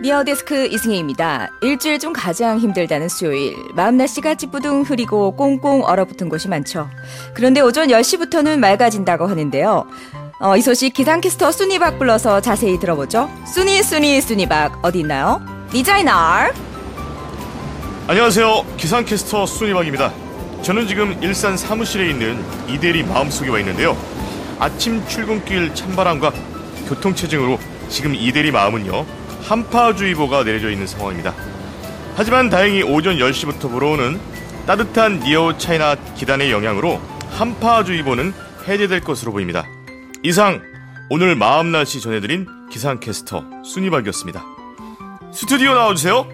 니어데스크 이승혜입니다. 일주일 중 가장 힘들다는 수요일. 마음 날씨가 찌뿌둥 흐리고 꽁꽁 얼어붙은 곳이 많죠. 그런데 오전 10시부터는 맑아진다고 하는데요. 이 소식 기상캐스터 순이박 불러서 자세히 들어보죠. 순이박 어디 있나요? 디자이너. 안녕하세요. 기상캐스터 순이박입니다. 저는 지금 일산 사무실에 있는 이대리 마음속에 와 있는데요. 아침 출근길 찬바람과 교통체증으로 지금 이대리 마음은요, 한파주의보가 내려져 있는 상황입니다. 하지만 다행히 오전 10시부터 불어오는 따뜻한 니어 차이나 기단의 영향으로 한파주의보는 해제될 것으로 보입니다. 이상 오늘 마음 날씨 전해드린 기상캐스터 순이박이었습니다. 스튜디오 나와주세요.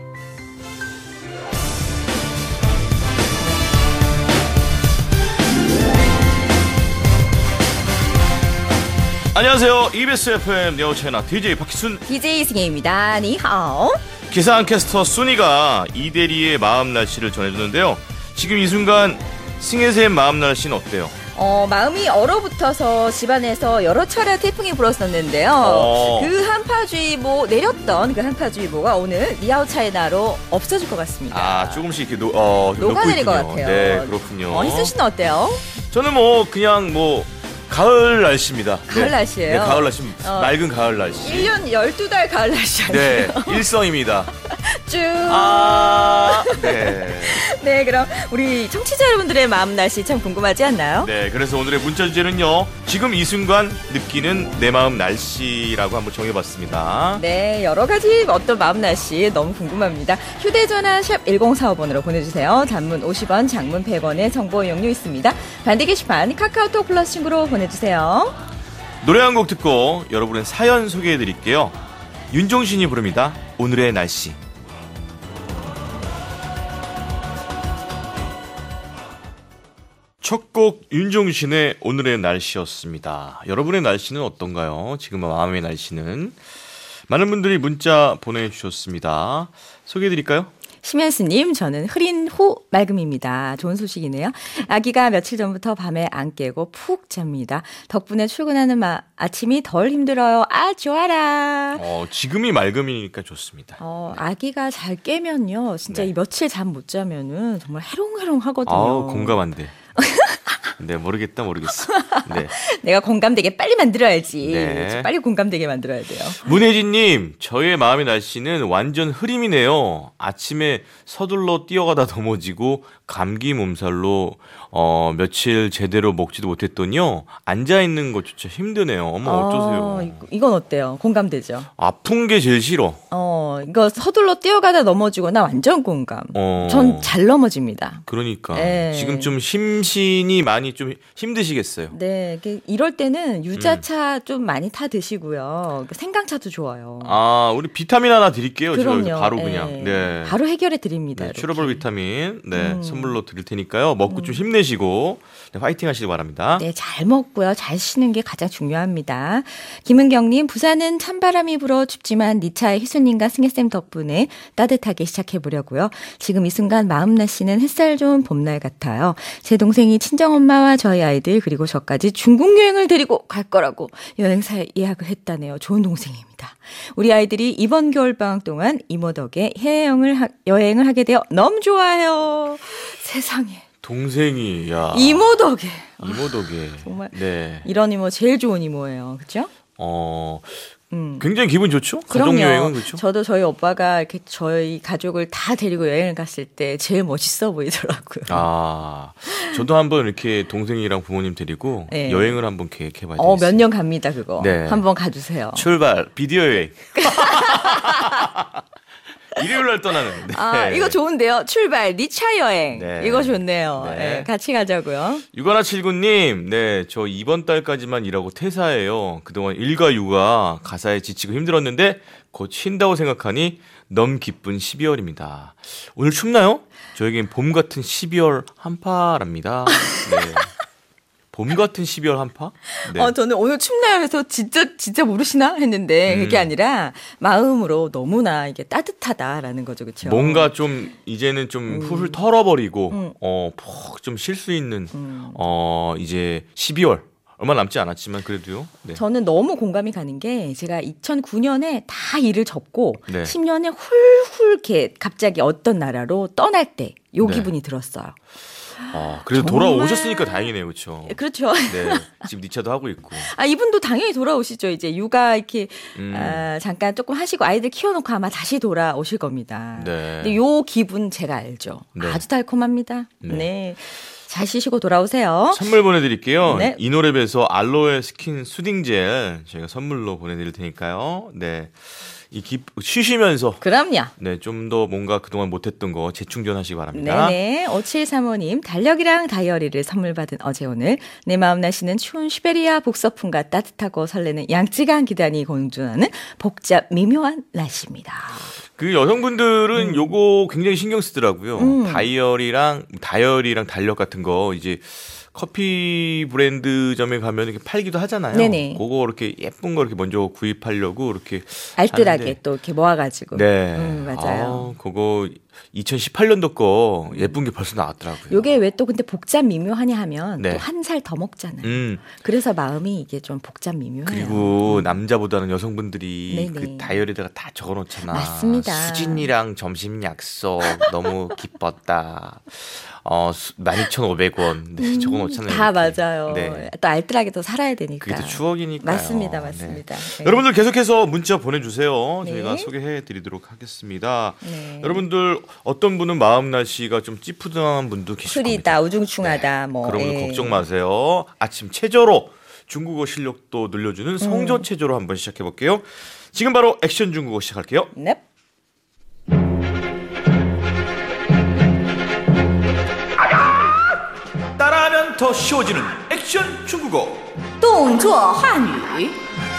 안녕하세요. EBS FM 네오 채널 DJ 박희순, DJ 이승혜입니다. 니하오. 기상캐스터 순이가 이대리의 마음 날씨를 전해주는데요. 지금 이 순간 승혜쌤 마음 날씨는 어때요? 마음이 얼어붙어서 집안에서 여러 차례 태풍이 불었었는데요. 그 한파주의보 내렸던 그 한파주의보가 오늘 니아오 차이나로 없어질 것 같습니다. 아, 조금씩 이렇게 녹아내릴 것 같아요. 네, 그렇군요. 희순 씨는 어때요? 저는 그냥 가을 날씨입니다. 가을 날씨예요? 네, 가을 날씨. 맑은 가을 날씨. 1년 12달 가을 날씨 아니에요? 네, 일성입니다. 쭉. 네. 네, 그럼 우리 청취자 여러분들의 마음 날씨 참 궁금하지 않나요? 네, 그래서 오늘의 문자 주제는요, 지금 이 순간 느끼는 내 마음 날씨라고 한번 정해봤습니다. 네, 여러 가지 어떤 마음 날씨 너무 궁금합니다. 휴대전화 샵 1045번으로 보내주세요. 단문 50원, 장문 100원의 정보 이용료 있습니다. 반대 게시판 카카오톡 플러스 친구로 보내주세요. 노래 한 곡 듣고 여러분의 사연 소개해드릴게요. 윤종신이 부릅니다. 오늘의 날씨. 첫 곡 윤종신의 오늘의 날씨였습니다. 여러분의 날씨는 어떤가요? 지금 마음의 날씨는? 많은 분들이 문자 보내주셨습니다. 소개해드릴까요? 심현수님, 저는 흐린 후 맑음입니다. 좋은 소식이네요. 아기가 며칠 전부터 밤에 안 깨고 푹 잡니다. 덕분에 출근하는 아침이 덜 힘들어요. 아, 좋아라. 지금이 맑음이니까 좋습니다. 아기가 잘 깨면요, 진짜 이 며칠 잠 못 자면은 정말 해롱해롱 하거든요. 공감한데. 네, 모르겠어. 네. 내가 공감되게 빨리 만들어야지. 네. 빨리 공감되게 만들어야 돼요. 문혜진님, 저의 마음의 날씨는 완전 흐림이네요. 아침에 서둘러 뛰어가다 넘어지고 감기 몸살로 며칠 제대로 먹지도 못했더니요, 앉아있는 것조차 힘드네요. 어쩌세요. 이건 어때요? 공감되죠? 아픈 게 제일 싫어. 이거 서둘러 뛰어가다 넘어지거나 완전 공감. 전 잘 넘어집니다. 그러니까. 네. 지금 좀 심신이 많이 좀 힘드시겠어요. 네. 이럴 때는 유자차 좀 많이 타 드시고요. 생강차도 좋아요. 우리 비타민 하나 드릴게요. 그럼요. 제가 바로 그냥. 네. 바로 해결해 드립니다. 네, 츄러블 비타민. 네. 선물로 드릴 테니까요. 먹고 좀 힘내시고, 네, 화이팅 하시기 바랍니다. 네, 잘 먹고요. 잘 쉬는 게 가장 중요합니다. 김은경님, 부산은 찬바람이 불어 춥지만 니차의 희수님과 승혜쌤 덕분에 따뜻하게 시작해보려고요. 지금 이 순간 마음 날씨는 햇살 좋은 봄날 같아요. 제 동생이 친정엄마와 저희 아이들 그리고 저까지 중국 여행을 데리고 갈 거라고 여행사 예약을 했다네요. 좋은 동생입니다. 우리 아이들이 이번 겨울방학 동안 이모 덕에 여행을 하게 되어 너무 좋아요. 세상에. 동생이, 야. 이모 덕에. 정말. 네. 이런 이모 제일 좋은 이모예요. 그죠? 굉장히 기분 좋죠? 그럼요. 가족여행은 그렇죠? 저도 저희 오빠가 이렇게 저희 가족을 다 데리고 여행을 갔을 때 제일 멋있어 보이더라고요. 저도 한번 이렇게 동생이랑 부모님 데리고 네. 여행을 한번 계획해봐야 되겠어요. 몇 년 갑니다, 그거. 네. 한번 가주세요. 출발, 비디오 여행. 일요일날 떠나는. 네. 이거 좋은데요. 출발, 니차 여행. 네. 이거 좋네요. 네. 네, 같이 가자고요. 6179님, 네, 저 이번 달까지만 일하고 퇴사해요. 그동안 일과 육아, 가사에 지치고 힘들었는데 곧 쉰다고 생각하니 너무 기쁜 12월입니다. 오늘 춥나요? 저에겐 봄 같은 12월 한파랍니다. 네. 봄 같은 12월 한파? 네. 저는 오늘 춥나요? 해서 진짜 모르시나? 했는데 그게 아니라 마음으로 너무나 이게 따뜻하다라는 거죠. 그렇죠? 뭔가 좀 이제는 좀 훌훌 털어버리고 푹 좀 쉴 수 있는 이제 12월 얼마 남지 않았지만 그래도요. 네. 저는 너무 공감이 가는 게 제가 2009년에 다 일을 접고 네. 10년에 훌훌 이렇게 갑자기 어떤 나라로 떠날 때 요 네. 기분이 들었어요. 그래도 정말... 돌아오셨으니까 다행이네요, 그렇죠? 그렇죠. 네, 지금 니차도 하고 있고. 이분도 당연히 돌아오시죠. 이제 육아 이렇게 잠깐 조금 하시고 아이들 키워놓고 아마 다시 돌아오실 겁니다. 네. 근데 요 기분 제가 알죠. 네. 아주 달콤합니다. 네. 네. 잘 쉬시고 돌아오세요. 선물 보내드릴게요. 네. 이노랩에서 알로에 스킨 수딩 젤 저희가 선물로 보내드릴 테니까요. 네. 쉬시면서. 그럼요. 네, 좀 더 뭔가 그동안 못했던 거 재충전하시기 바랍니다. 네네. 5735님, 달력이랑 다이어리를 선물 받은 어제 오늘 내 마음 나시는 추운 시베리아 복서풍과 따뜻하고 설레는 양쯔강 기단이 공존하는 복잡 미묘한 날씨입니다. 그 여성분들은 요거 굉장히 신경 쓰더라고요. 다이어리랑 달력 같은 거 이제 커피 브랜드점에 가면 이렇게 팔기도 하잖아요. 네네. 그거 이렇게 예쁜 거 이렇게 먼저 구입하려고 이렇게 알뜰하게 하는데. 또 이렇게 모아가지고. 네. 맞아요. 그거 2018년도 거 예쁜 게 벌써 나왔더라고요. 요게 왜 또 근데 복잡 미묘하냐 하면 네. 또 한 살 더 먹잖아요. 그래서 마음이 이게 좀 복잡 미묘해요. 그리고 남자보다는 여성분들이 네네. 그 다이어리에다가 다 적어놓잖아. 맞습니다. 수진이랑 점심 약속 너무 기뻤다. 12,500원 네, 적어놓잖아요. 다 이렇게. 맞아요. 네. 또 알뜰하게 또 살아야 되니까. 그게 또 추억이니까요. 맞습니다. 네. 네. 여러분들 계속해서 문자 보내주세요. 네. 저희가 소개해드리도록 하겠습니다. 네. 여러분들 어떤 분은 마음 날씨가 좀 찌푸둥한 분도 계실 흐리다, 겁니다. 우중충하다. 네. 뭐. 여러분들 걱정 마세요. 아침 체조로 중국어 실력도 늘려주는 성조 체조로 한번 시작해볼게요. 지금 바로 액션 중국어 시작할게요. 넵. 따라하면 더 쉬워지는 액션 중국어. 动作汉语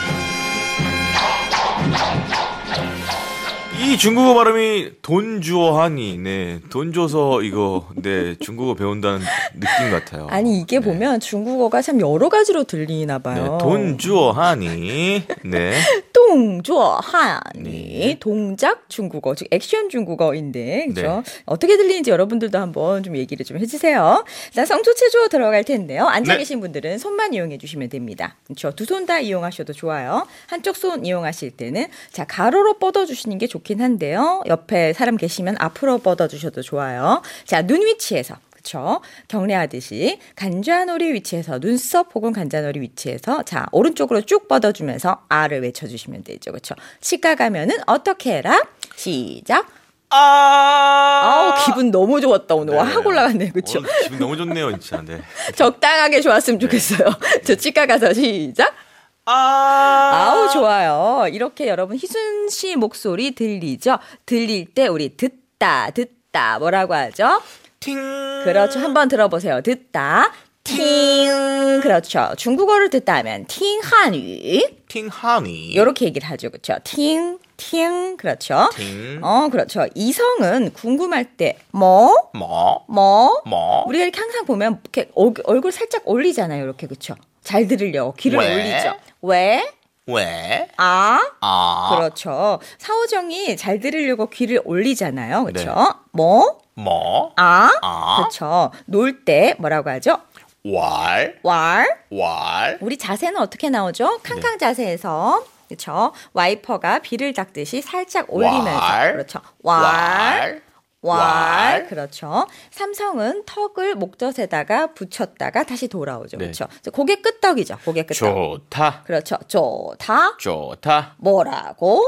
이 중국어 발음이 돈 주어 하니, 네, 돈 줘서 이거, 네, 중국어 배운다는 느낌 같아요. 아니 이게 보면 중국어가 참 여러 가지로 들리나 봐요. 네, 돈 주어 하니, 네. 动作汉语 네. 동작 중국어 즉 액션 중국어인데 그렇죠? 어떻게 들리는지 여러분들도 한번 좀 얘기를 좀 해주세요. 자, 성조체조 들어갈 텐데요. 앉아 네. 계신 분들은 손만 이용해 주시면 됩니다. 그렇죠? 두 손 다 이용하셔도 좋아요. 한쪽 손 이용하실 때는 자 가로로 뻗어 주시는 게 좋긴 한데요. 옆에 사람 계시면 앞으로 뻗어 주셔도 좋아요. 자, 눈 위치에서 그렇죠. 경례하듯이 간좌놀이 위치에서 눈썹 혹은 간좌놀이 위치에서 자 오른쪽으로 쭉 뻗어주면서 아를 외쳐주시면 되죠. 그렇죠. 치과 가면은 어떻게 해라? 시작. 아우 기분 너무 좋았다 오늘. 와, 확 올라갔네요. 그렇죠. 기분 너무 좋네요, 진짜. 네. 적당하게 좋았으면 좋겠어요. 저 치과 가서 시작. 아우 좋아요. 이렇게 여러분 희순 씨 목소리 들리죠? 들릴 때 우리 듣다 뭐라고 하죠? 팅. 그렇죠. 한번 들어보세요. 듣다. 팅. 그렇죠. 중국어를 듣다 하면 팅 한유. 팅 하니. 이렇게 얘기를 하죠. 그렇죠. 팅. 그렇죠. 팅. 그렇죠. 이성은 궁금할 때 뭐. 우리가 이렇게 항상 보면 이렇게 얼굴 살짝 올리잖아요. 이렇게 그렇죠. 잘 들으려고 귀를 왜? 올리죠. 왜? 그렇죠. 사오정이 잘 들으려고 귀를 올리잖아요. 그렇죠. 네. 그렇죠. 놀 때 뭐라고 하죠? 왈. 우리 자세는 어떻게 나오죠? 캉캉 자세에서 그렇죠. 와이퍼가 비를 닦듯이 살짝 올리면서 그렇죠. 왈. 그렇죠. 삼성은 턱을 목젖에다가 붙였다가 다시 돌아오죠. 네. 그렇죠. 고개 끄덕이죠. 고개 끄덕. 좋다. 그렇죠. 좋다. 뭐라고?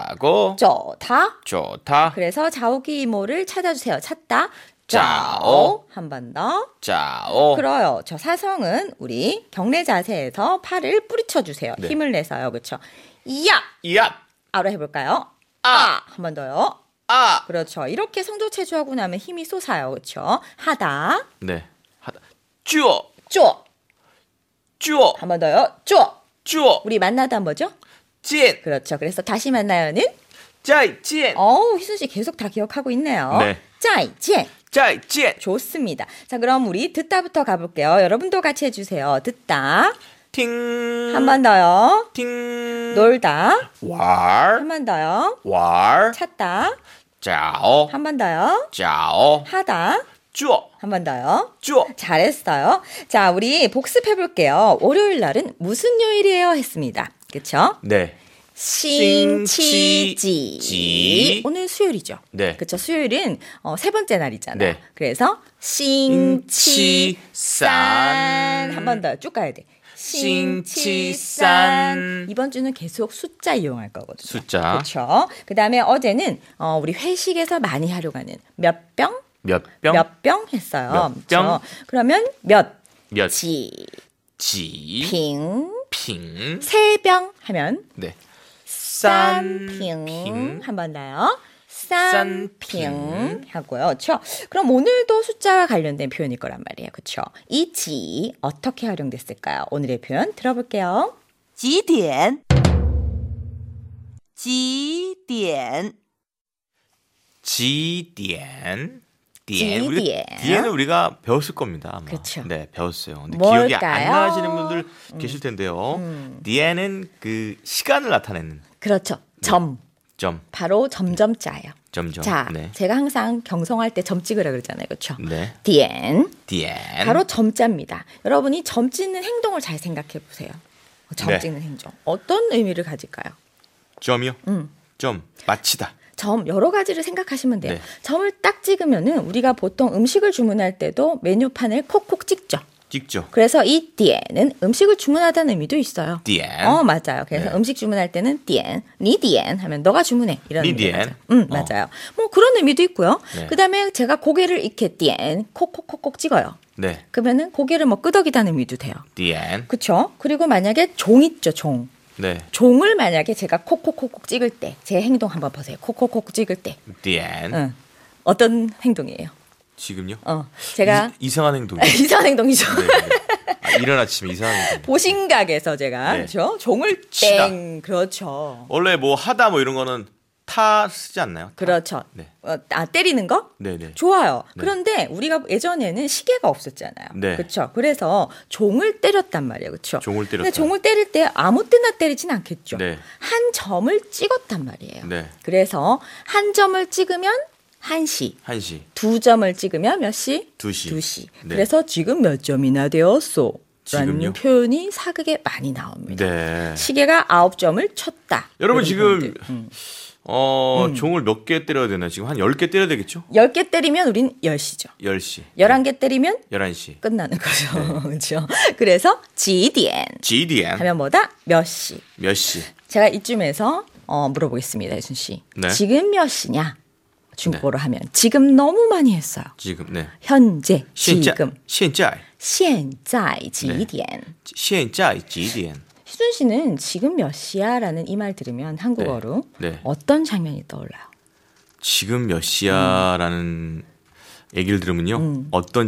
좋다. 그래서 자오기 이모를 찾아주세요. 찾다. 짜오. 한 번 더. 짜오. 그래요. 저 사성은 우리 경례 자세에서 팔을 뿌리쳐 주세요. 네. 힘을 내서요. 그렇죠. 야. 아로 해볼까요? 한 번 더요. 그렇죠. 이렇게 성조체조하고 나면 힘이 솟아요. 그렇죠. 하다. 네. 하다. 쪼. 한 번 더요. 쪼. 우리 만나다 뭐죠? 见. 그렇죠. 그래서 다시 만나요는 再见. 희순 씨 계속 다 기억하고 있네요. 네. 再见. 再见. 좋습니다. 자, 그럼 우리 듣다부터 가볼게요. 여러분도 같이 해주세요. 듣다. 팅. 한 번 더요. 팅. 놀다. 왈. 한 번 더요. 왈. 찾다. 짜오. 한 번 더요. 짜오. 하다. 주어. 한 번 더요. 주어. 잘했어요. 자, 우리 복습해 볼게요. 월요일 날은 무슨 요일이에요? 했습니다. 그렇죠? 네. 싱치지. 오늘 수요일이죠. 네. 그렇죠. 수요일은 세 번째 날이잖아요. 네. 그래서 싱치산 한 번 더 쭉 가야 돼. 싱치산. 이번 주는 계속 숫자 이용할 거거든요. 숫자. 그렇죠. 그다음에 어제는 우리 회식에서 많이 활용하는 몇 병? 몇 병? 몇 병 했어요. 몇 병? 그렇죠? 그러면 몇 지. 핑. 핑. 세 병 하면 네. 싼핑 한 번 더요. 싼핑 싼핑 하고요. 그렇죠? 그럼 오늘도 숫자와 관련된 표현일 거란 말이에요. 그렇죠? 이 지 어떻게 활용됐을까요? 오늘의 표현 들어볼게요. 几点？几点？ 지디엔. 지디엔. 디엔은 우리가 배웠을 겁니다. 아마. 그쵸. 네, 배웠어요. 근데 뭘까요? 기억이 안 나시는 분들 계실 텐데요. 디엔은 그 시간을 나타내는 그렇죠. 점. 점. 바로 점점자예요. 점점. 자, 네. 제가 항상 경성할 때 점 찍으라 그러잖아요. 그렇죠? 네. 디엔. 디엔. 바로 점자입니다. 여러분이 점 찍는 행동을 잘 생각해 보세요. 점 네. 찍는 행동. 어떤 의미를 가질까요? 점이요? 점. 마치다. 점 여러 가지를 생각하시면 돼요. 네. 점을 딱 찍으면은 우리가 보통 음식을 주문할 때도 메뉴판을 콕콕 찍죠. 찍죠. 그래서 이 디엔은 음식을 주문하다는 의미도 있어요. 디엔. 맞아요. 그래서 네. 음식 주문할 때는 디엔, 니 디엔 하면 너가 주문해 이런 니 의미가 디엔. 맞아요. 맞아요. 뭐 그런 의미도 있고요. 네. 그다음에 제가 고개를 이렇게 디엔 콕콕콕콕 찍어요. 네. 그러면은 고개를 뭐 끄덕이다는 의미도 돼요. 디엔. 그렇죠? 그리고 만약에 종 있죠, 종. 네. 종을 만약에 제가 콕콕콕콕 찍을 때 제 행동 한번 보세요. 콕콕콕 찍을 때 디엔. 어떤 행동이에요? 지금요? 제가 이상한 행동. 이상한 행동이죠. 네. 이른 아침에 이상한 행동. 보신각에서 제가 네. 그렇죠? 종을 치다. 땡 그렇죠. 원래 뭐 하다 뭐 이런 거는 타 쓰지 않나요? 타? 그렇죠. 네. 때리는 거? 네네. 좋아요. 네. 그런데 우리가 예전에는 시계가 없었잖아요. 네. 그렇죠. 그래서 종을 때렸단 말이에요. 그렇죠. 종을 때렸다. 근데 종을 때릴 때 아무 때나 때리진 않겠죠. 네. 한 점을 찍었단 말이에요. 네. 그래서 한 점을 찍으면 1시, 1시. 두 점을 찍으면 몇 시? 2시. 2시. 네. 그래서 지금 몇 점이나 되었소? 라는 지금요? 표현이 사극에 많이 나옵니다. 네. 시계가 9점을 쳤다. 여러분 이런 지금 표현들. 종을 몇 개 때려야 되나? 지금 한 10개 때려야 되겠죠? 10개 때리면 우린 10시죠. 10시. 11개 때리면 11시. 끝나는 거죠. 그렇죠. 그래서 지디엔 지디엔. 하면 뭐다? 몇 시. 몇 시? 제가 이쯤에서 물어보겠습니다. 예순 씨. 네. 지금 몇 시냐? 중국어로 하면 지금 너무 많이 했어요. 지금. 네. 현재, 现在 지금, 现在现在几点? 现在几点? 희순 씨는 지금 몇 시야? 라는 이 말 들으면 한국어로 네. 어떤 장면이 떠올라요? 지금 몇 시야라는 얘기를 들으면요. 어떤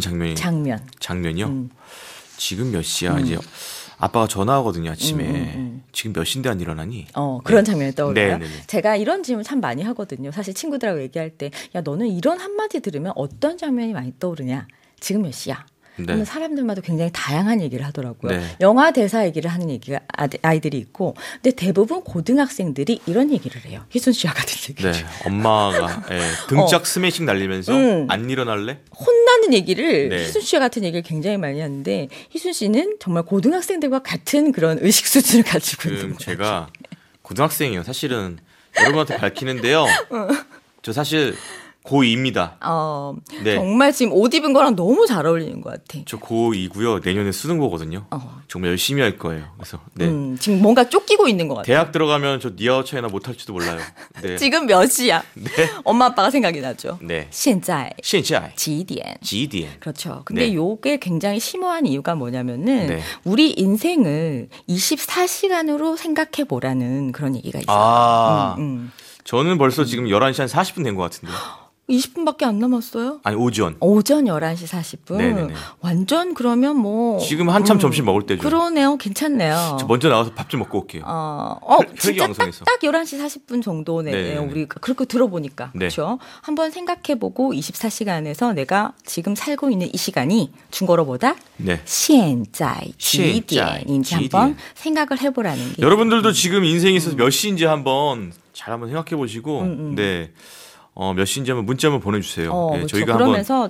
장면이요? 지금 몇 시야? 이제 아빠가 전화하거든요, 아침에. 지금 몇 시인데 안 일어나니? 그런 장면이 떠올라요. 네, 네, 네. 제가 이런 질문 참 많이 하거든요. 사실 친구들하고 얘기할 때, 야, 너는 이런 한마디 들으면 어떤 장면이 많이 떠오르냐? 지금 몇 시야? 네. 그러면 사람들마다 굉장히 다양한 얘기를 하더라고요. 네. 영화 대사 얘기를 하는 얘기가 아이들이 있고, 근데 대부분 고등학생들이 이런 얘기를 해요. 희순 씨와 같은 얘기를. 네. 엄마가 등짝 스매싱 날리면서 안 일어날래? 혼나는 얘기를 네. 희순 씨와 같은 얘기를 굉장히 많이 하는데 희순 씨는 정말 고등학생들과 같은 그런 의식 수준을 가지고 있는 지금 거예요. 제가 고등학생이에요. 사실은 여러분한테 밝히는데요. 저 사실 고2입니다. 네. 정말 지금 옷 입은 거랑 너무 잘 어울리는 것 같아. 저 고2고요. 내년에 수능 보거든요. 정말 열심히 할 거예요. 그래서 네. 지금 뭔가 쫓기고 있는 것 같아. 대학 들어가면 저 니아오 차이나 못할지도 몰라요. 네. 지금 몇 시야? 네. 엄마 아빠가 생각이 나죠. 네. 现在现在几点? 几点? 그렇죠. 근데 네. 요게 굉장히 심오한 이유가 뭐냐면은 네. 우리 인생을 24시간으로 생각해 보라는 그런 얘기가 있어요. 아, 저는 벌써 지금 11시 한 40분 된 것 같은데요. 20분밖에 안 남았어요? 아니, 오전. 오전 11시 40분. 네네네. 완전 그러면 뭐 지금 한참 점심 먹을 때죠. 그러네요. 괜찮네요. 저 먼저 나가서 밥 좀 먹고 올게요. 진짜 혈기왕성해서. 딱 11시 40분 정도네요. 네네네. 우리가 그렇게 들어보니까. 네. 그렇죠? 한번 생각해보고 24시간에서 내가 지금 살고 있는 이 시간이 중국어로보다 네. 现在几点인지 한번 几点. 생각을 해보라는 게. 여러분들도 지금 인생에 있어서 몇 시인지 한번 잘 한번 생각해 보시고, 네. 몇 시인지 한번 문자 한번 보내주세요. 네, 그렇죠. 저희가 그러면서 한번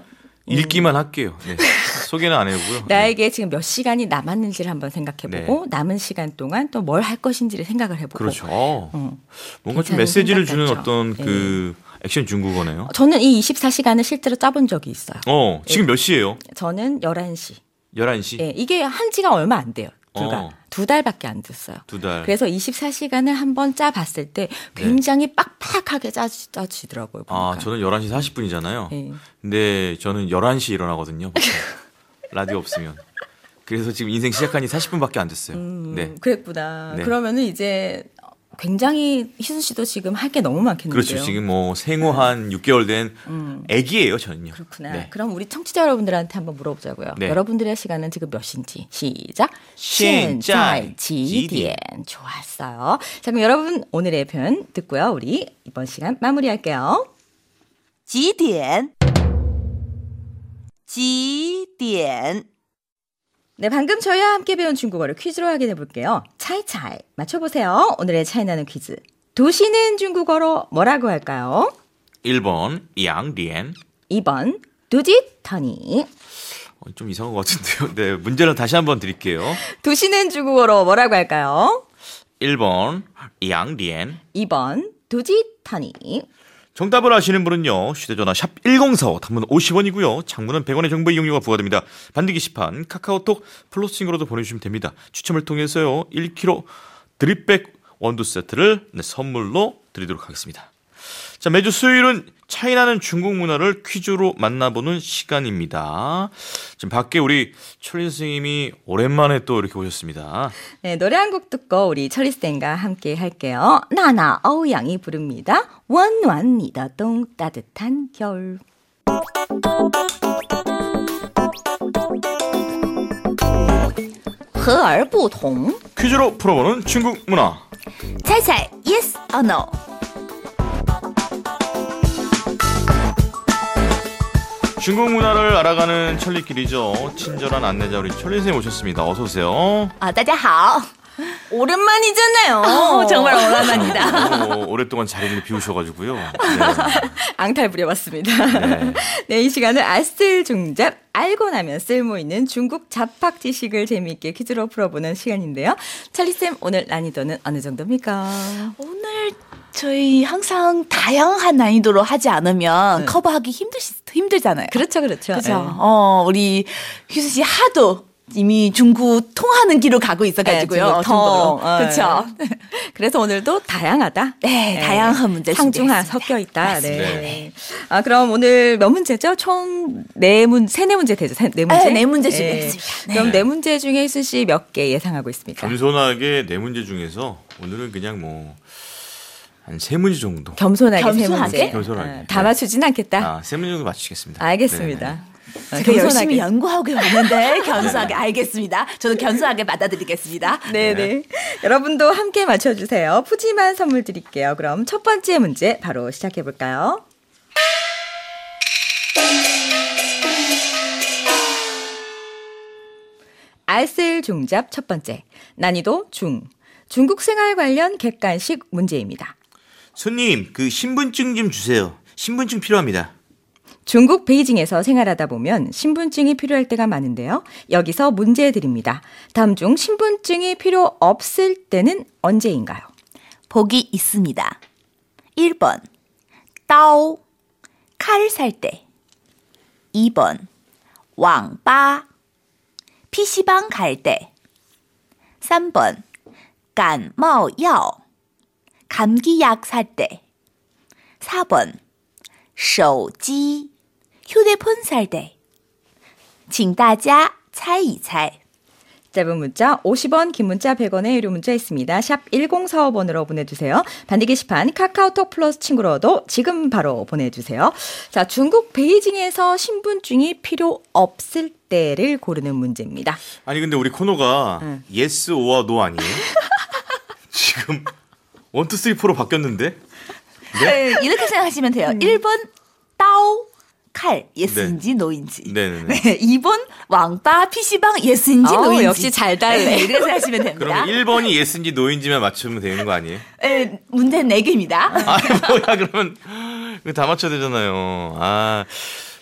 읽기만 할게요. 네. 소개는 안 해보고요. 나에게 지금 몇 시간이 남았는지를 한번 생각해보고 네. 남은 시간 동안 또 뭘 할 것인지를 생각을 해보고. 그렇죠. 뭔가 좀 메시지를 주는 어떤 그 액션 중국어네요. 저는 이 24시간을 실제로 짜본 적이 있어요. 지금 몇 시예요? 저는 11시. 11시? 예, 이게 한 지가 얼마 안 돼요. 불과 2달밖에 안 됐어요. 2달. 그래서 24시간을 한번 짜봤을 때 굉장히 빡빡하게 짜지더라고요. 보니까. 저는 11시 40분이잖아요. 네. 근데 저는 11시에 일어나거든요. 라디오 없으면. 그래서 지금 인생 시작한 지 40분밖에 안 됐어요. 네. 그랬구나. 네. 그러면은 이제 굉장히 희순 씨도 지금 할 게 너무 많겠는데요. 그렇죠. 지금 뭐 생후 한 6개월 된 아기예요, 저는요. 그렇구나. 네. 그럼 우리 청취자 여러분들한테 한번 물어보자고요. 네. 여러분들의 시간은 지금 몇 시인지 시작. 现在几点 좋았어요. 자, 그럼 여러분 오늘의 편 듣고요. 우리 이번 시간 마무리할게요. 几点？几点？ 네, 방금 저희와 함께 배운 중국어를 퀴즈로 확인해 볼게요. 차이차이 맞춰보세요. 오늘의 차이나는 퀴즈. 도시는 중국어로 뭐라고 할까요? 1번 양디엔. 2번 두짓터니. 좀 이상한 것 같은데요. 네, 문제를 다시 한번 드릴게요. 도시는 중국어로 뭐라고 할까요? 1번 양디엔. 2번 두짓터니. 정답을 아시는 분은요. 휴대전화 샵 1045, 단문 50원이고요. 장문은 100원의 정보 이용료가 부과됩니다. 반디 게시판 카카오톡 플러스친구로도 보내주시면 됩니다. 추첨을 통해서요. 1kg 드립백 원두 세트를 선물로 드리도록 하겠습니다. 자, 매주 수요일은 차이나는 중국 문화를 퀴즈로 만나보는 시간입니다. 지금 밖에 우리 철린 선생님이 오랜만에 또 이렇게 오셨습니다. 네, 노래 한 곡 듣고 우리 철리쌤과 함께 할게요. 나나 어우양이 부릅니다. 원완니다 동 따뜻한 겨울. 허얼不同 퀴즈로 풀어보는 중국 문화. 猜猜 yes or no？ 중국 문화를 알아가는 천리길이죠. 친절한 안내자 우리 천리 선생님 오셨습니다. 어서 오세요. 大家好。 오랜만이잖아요. 정말 오랜만이다. 오랫동안 자리를 비우셔가지고요. 네. 앙탈 부려봤습니다. 네. 네, 이 시간은 알쓸중잡 알고 나면 쓸모있는 중국 잡학 지식을 재미있게 퀴즈로 풀어보는 시간인데요. 찰리쌤 오늘 난이도는 어느 정도입니까? 오늘 저희 항상 다양한 난이도로 하지 않으면 커버하기 힘들잖아요. 그렇죠, 그렇죠. 그렇죠. 네. 우리 희수 씨 하도 이미 중국 통하는 길로 가고 있어가지고요. 중국으로. 그렇죠. 그래서 오늘도 다양하다. 네, 다양한 문제 상중하 섞여 있다. 네. 아, 그럼 오늘 몇 문제죠? 총 네 문제 되죠? 네 문제? 네 문제 준비했습니다. 네. 그럼 네 문제 중에 희수 씨 몇 개 예상하고 있습니까? 겸손하게 네 문제 중에서 오늘은 그냥 뭐 한 세 문제 정도. 겸손하게 세 문제. 겸손하게. 다 맞추진 않겠다. 세 문제 정도 맞추겠습니다. 알겠습니다. 네네. 제가 열심히 연구하고 왔는데 겸손하게 알겠습니다. 저도 겸손하게 받아들이겠습니다. 네네. 여러분도 함께 맞춰주세요. 푸짐한 선물 드릴게요. 그럼 첫 번째 문제 바로 시작해볼까요? 알쓸중잡 첫 번째. 난이도 중. 중국 생활 관련 객관식 문제입니다. 손님, 그 신분증 좀 주세요. 신분증 필요합니다. 중국 베이징에서 생활하다 보면 신분증이 필요할 때가 많은데요. 여기서 문제 드립니다. 다음 중 신분증이 필요 없을 때는 언제인가요? 보기 있습니다. 1번刀 칼 살 때. 2번 왕바 PC방 갈 때. 3번 感冒药 감기약 살 때. 4번 手机 휴대폰 살 때. 请大家猜一猜. 짧은 문자 50원, 긴 문자 100원의 유료 문자 있습니다. 샵 1045번으로 보내주세요. 반디 게시판 카카오톡 플러스 친구로도 지금 바로 보내주세요. 자, 중국 베이징에서 신분증이 필요 없을 때를 고르는 문제입니다. 아니 근데 우리 코너가 yes or no 아니에요? 지금 1, 2, 3, 4로 바뀌었는데? 네, 이렇게 생각하시면 돼요. 1번刀 칼 예스인지 노인지. 네네네. 네, 2번 왕바 PC방 예스인지 노인지. 역시 잘 달래. 네, 이렇게 생각하시면 됩니다. 그럼 1번이 예스인지 노인지만 맞추면 되는 거 아니에요? 네, 문제는 4개입니다. 아 뭐야 그러면 이거 다 맞춰야 되잖아요.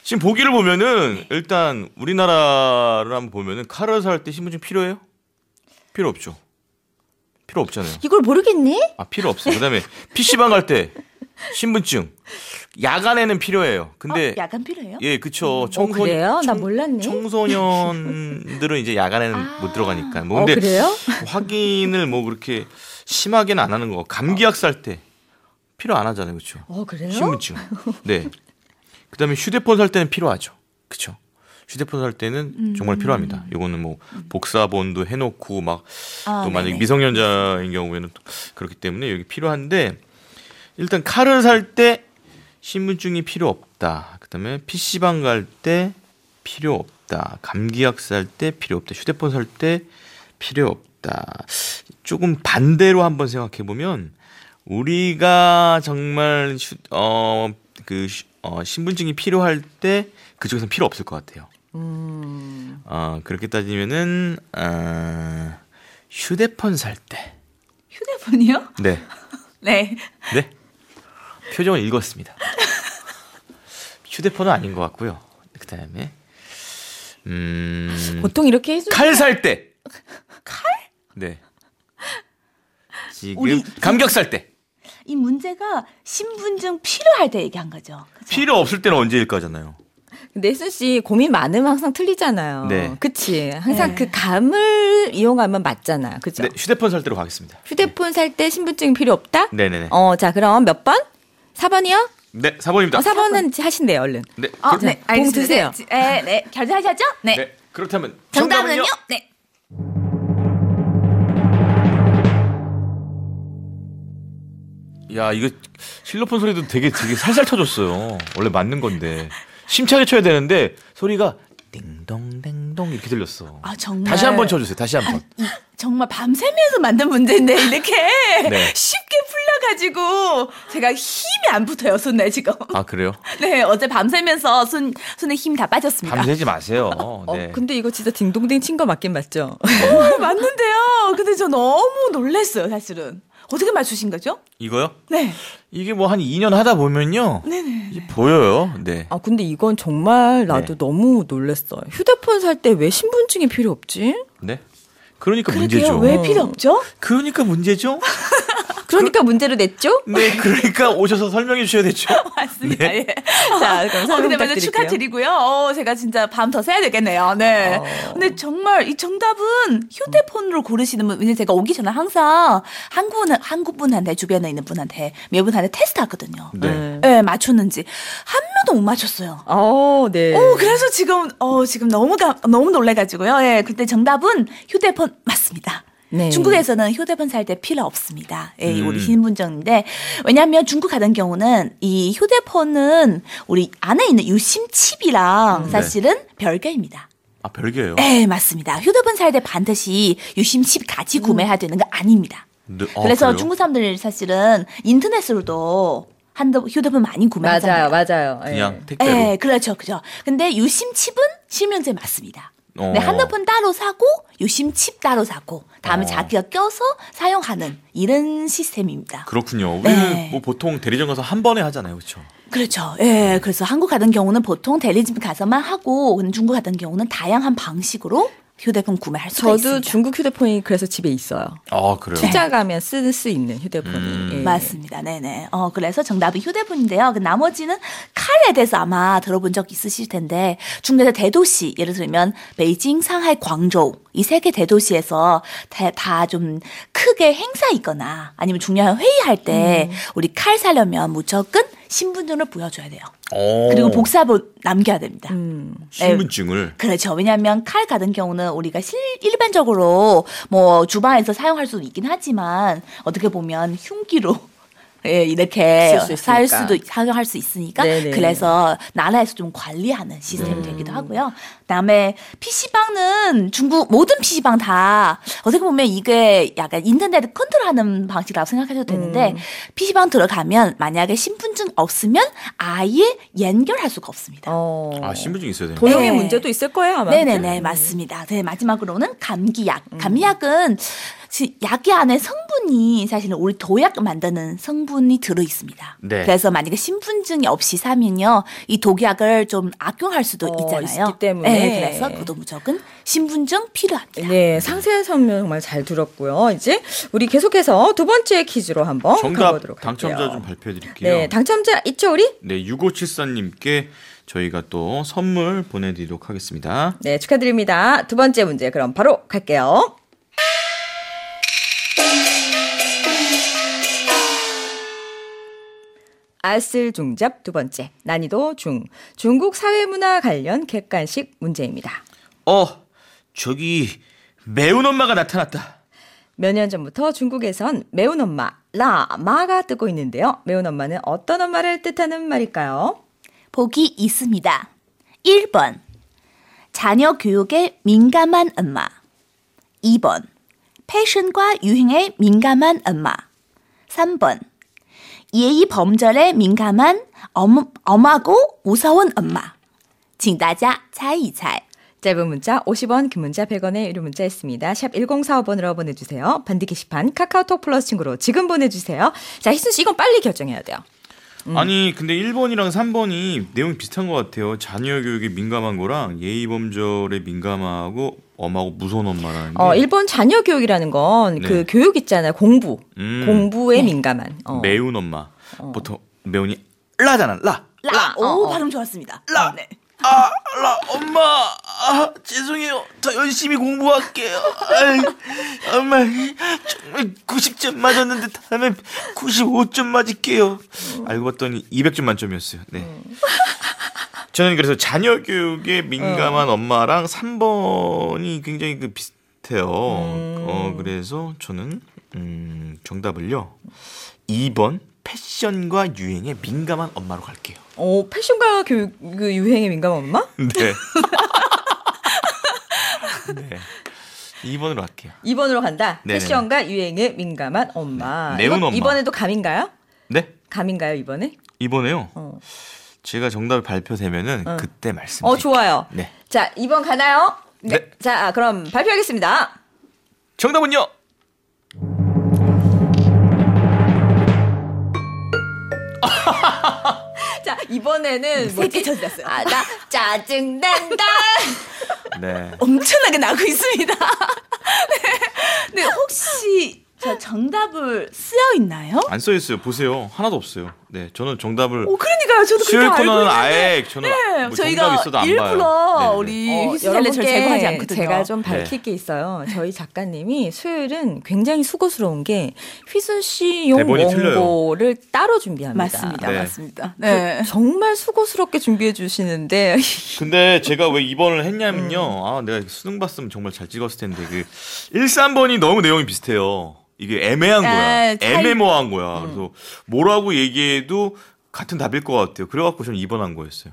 지금 보기를 보면은 일단 우리나라를 한번 보면은 칼을 살 때 신분증 필요해요? 필요 없죠. 필요 없잖아요. 이걸 모르겠니? 필요 없어요. 그다음에 PC방 갈 때 신분증 야간에는 필요해요. 근데 야간 필요해요? 예, 그렇죠. 그래요? 나 몰랐네. 청소년들은 이제 야간에는 못 들어가니까. 뭐 근데 그래요? 확인을 뭐 그렇게 심하게는 안 하는 거. 감기약 살 때 필요 안 하잖아요, 그렇죠? 그래요? 신분증. 네. 그다음에 휴대폰 살 때는 필요하죠. 그렇죠. 휴대폰 살 때는 정말 필요합니다. 이거는 뭐 복사본도 해놓고 막 또 만약에 미성년자인 경우에는 또 그렇기 때문에 여기 필요한데 일단 칼을 살 때 신분증이 필요 없다. 그다음에 PC방 갈 때 필요 없다. 감기약 살 때 필요 없다. 휴대폰 살 때 필요 없다. 조금 반대로 한번 생각해 보면 우리가 정말 신분증이 필요할 때 그쪽에서는 필요 없을 것 같아요. 그렇게 따지면은 휴대폰 살 때. 휴대폰이요? 네. 네. 네. 표정을 읽었습니다. 휴대폰은 아닌 것 같고요. 그다음에 보통 이렇게 해서 칼 살 때. 칼? 네. 지금 감격 살 때. 이 문제가 신분증 필요할 때 얘기한 거죠. 그쵸? 필요 없을 때는 언제일 거잖아요. 근데 혜순 씨 고민 많으면 항상 틀리잖아요. 네. 그치? 항상 그 감을 이용하면 맞잖아요. 그죠? 네, 휴대폰 살 때로 가겠습니다. 휴대폰 살 때 신분증이 필요 없다? 네네네. 자, 그럼 몇 번? 4번이요? 네, 4번입니다. 4번은 하신대요, 얼른. 네. 네, 봉 알겠습니다. 드세요. 네, 결제하셨죠? 네. 네. 그렇다면 정답은요? 네. 야, 이거 실로폰 소리도 되게 살살 쳐줬어요. 원래 맞는 건데. 심차게 쳐야 되는데 소리가 띵동댕동 이렇게 들렸어. 정말. 다시 한번 쳐주세요. 다시 한번. 정말 밤새면서 만든 문제인데 이렇게 네. 쉽게 풀려가지고 제가 힘이 안 붙어요, 손에 지금. 그래요? 네, 어제 밤새면서 손에 힘 다 빠졌습니다. 밤새지 마세요. 네. 근데 이거 진짜 딩동댕 친 거 맞긴 맞죠? 맞는데요. 근데 저 너무 놀랐어요, 사실은. 어떻게 맞추신 거죠? 이거요? 네. 이게 뭐 한 2년 하다 보면요. 네네. 이게 보여요. 네. 근데 이건 정말 나도 너무 놀랐어요. 휴대폰 살 때 왜 신분증이 필요 없지? 네. 그러니까 그러게요. 문제죠. 왜 필요 없죠? 그러니까 문제죠. 그러니까 문제로 냈죠? 네, 그러니까 오셔서 설명해 주셔야 됐죠. 맞습니다. 네. 예. 자, 그럼 설명 근데 먼저 부탁드릴게요. 축하드리고요. 제가 진짜 밤 더 새야 되겠네요. 네. 근데 정말 이 정답은 휴대폰으로 고르시는 분, 왜냐면 제가 오기 전에 항상 한국 분한테 주변에 있는 분한테 몇 분한테 테스트하거든요. 네. 네, 맞췄는지 한 명도 못 맞췄어요. 네. 그래서 지금 너무 놀래가지고요. 예, 그때 정답은 휴대폰 맞습니다. 네. 중국에서는 휴대폰 살 때 필요 없습니다. 예, 우리 신분증인데 왜냐하면 중국 같은 경우는 이 휴대폰은 우리 안에 있는 유심 칩이랑 사실은 별개입니다. 별개예요? 네, 맞습니다. 휴대폰 살 때 반드시 유심 칩 같이 구매해야 되는 거 아닙니다. 네. 그래서 그래요? 중국 사람들 사실은 인터넷으로도 휴대폰 많이 구매하잖아요. 맞아요. 그냥 택배로. 네, 그렇죠. 근데 유심 칩은 실명제 맞습니다. 네, 핸드폰 따로 사고 유심 칩 따로 사고 다음에 자기가 껴서 사용하는 이런 시스템입니다. 그렇군요. 우리는 네. 뭐 보통 대리점 가서 한 번에 하잖아요, 그렇죠? 그렇죠. 예, 그래서 한국 같은 경우는 보통 대리점 가서만 하고 중국 같은 경우는 다양한 방식으로 휴대폰 구매할 수가 있습니다. 저도 중국 휴대폰이 그래서 집에 있어요. 그래요? 투자 가면 쓸 수 있는 휴대폰이. 예. 맞습니다. 네네. 그래서 정답은 휴대폰인데요. 나머지는 칼에 대해서 아마 들어본 적 있으실 텐데 중국의 대도시 예를 들면 베이징, 상하이, 광저우 이 세 개 대도시에서 다 좀 크게 행사 있거나 아니면 중요한 회의할 때 우리 칼 사려면 무조건 신분증을 보여줘야 돼요. 그리고 복사본 남겨야 됩니다. 신분증을. 그렇죠. 왜냐하면 칼 같은 경우는 우리가 일반적으로 뭐 주방에서 사용할 수도 있긴 하지만 어떻게 보면 흉기로 이렇게 사용할 수 있으니까 네네. 그래서 나라에서 좀 관리하는 시스템이 되기도 하고요. 그다음에 PC방은 중국 모든 PC방 다 어떻게 보면 이게 약간 인터넷 컨트롤하는 방식이라고 생각해도 되는데 PC방 들어가면 만약에 신분증 없으면 아예 연결할 수가 없습니다. 신분증 있어야 돼요. 도용의 네. 문제도 있을 거예요, 아마. 네네네, 맞습니다. 네, 마지막으로는 감기약. 감기약은 약의 안에 성분이 성분이 사실은 우리 도약 만드는 성분이 들어 있습니다. 네. 그래서 만약에 신분증이 없이 사면요, 이 독약을 좀 악용할 수도 있잖아요. 있기 때문에. 네, 그래서 그것도 무조건 신분증 필요합니다. 네, 상세한 설명 정말 잘 들었고요. 이제 우리 계속해서 두 번째 퀴즈로 한번 정답 가보도록 할게요. 당첨자 좀 발표해드릴게요. 네, 당첨자 있죠 우리? 네, 6574님께 저희가 또 선물 보내드리도록 하겠습니다. 네, 축하드립니다. 두 번째 문제 그럼 바로 갈게요. 알쓸중잡 두 번째, 난이도 중, 중국 사회문화 관련 객관식 문제입니다. 저기 매운 엄마가 나타났다. 몇 년 전부터 중국에선 매운 엄마, 라마가 뜨고 있는데요. 매운 엄마는 어떤 엄마를 뜻하는 말일까요? 보기 있습니다. 1번, 자녀 교육에 민감한 엄마. 2번, 패션과 유행에 민감한 엄마. 3번, 예의 범절에 민감한 엄하고 무서운 엄마. 请大家猜一猜. 짧은 문자 50원, 긴 문자 100원의 유료 문자 있습니다. 샵 1045번으로 보내주세요. 반디 게시판 카카오톡 플러스 친구로 지금 보내주세요. 자, 희순 씨 이건 빨리 결정해야 돼요. 아니 근데 1번이랑 3번이 내용이 비슷한 것 같아요. 자녀 교육에 민감한 거랑 예의 범절에 민감하고 엄하고 무서운 엄마라는 게. 1번 자녀 교육이라는 건 그 네. 교육 있잖아요. 공부에 민감한. 매운 엄마. 보통 매운이 라잖아. 라. 오, 발음 좋았습니다. 네. 라 엄마. 죄송해요. 더 열심히 공부할게요. 엄마 정말 90점 맞았는데 다음에 95점 맞을게요. 알고 봤더니 200점 만점이었어요. 네. 저는 그래서 자녀 교육에 민감한 엄마랑 3번이 굉장히 비슷해요. 그래서 저는 정답을요. 2번 패션과 유행에 민감한 엄마로 갈게요. 패션과 교육 유행에 민감한 엄마? 네. 네. 2번으로 할게요. 2번으로 간다. 네네네. 패션과 유행에 민감한 엄마. 매운 엄마. 이번에도 감인가요? 네? 감인가요, 이번에? 이번에요. 제가 정답을 발표되면은 그때 말씀드릴게요. 좋아요. 네. 자, 2번 가나요? 네. 자, 그럼 발표하겠습니다. 정답은요. 자, 이번에는 세개 찾았어요. 나 짜증난다. 네. 엄청나게 나고 있습니다. 네, 혹시 저 정답을 쓰여 있나요? 안 써 있어요. 보세요. 하나도 없어요. 네, 저는 정답을 그러니까요. 저도 수요일 그렇게 알고 코너는 있는데. 아예 저는 네, 뭐 저희가 정답 있어도 안 일부러 봐요. 네, 우리 휴스텔레 절 제거하지 않거든요. 제가 좀 밝힐 게 있어요. 저희 작가님이 수요일은 굉장히 수고스러운 게 휘순 씨용 대본이 원고를 따로 준비합니다. 맞습니다. 네. 맞습니다. 네. 정말 수고스럽게 준비해 주시는데 근데 제가 왜 2번을 했냐면요. 내가 수능 봤으면 정말 잘 찍었을 텐데 1, 3번이 너무 내용이 비슷해요. 이게 애매한 거야. 애매모호한 거야. 그래서 뭐라고 얘기해도 같은 답일 것 같아요. 그래갖고 저는 2번 한 거였어요.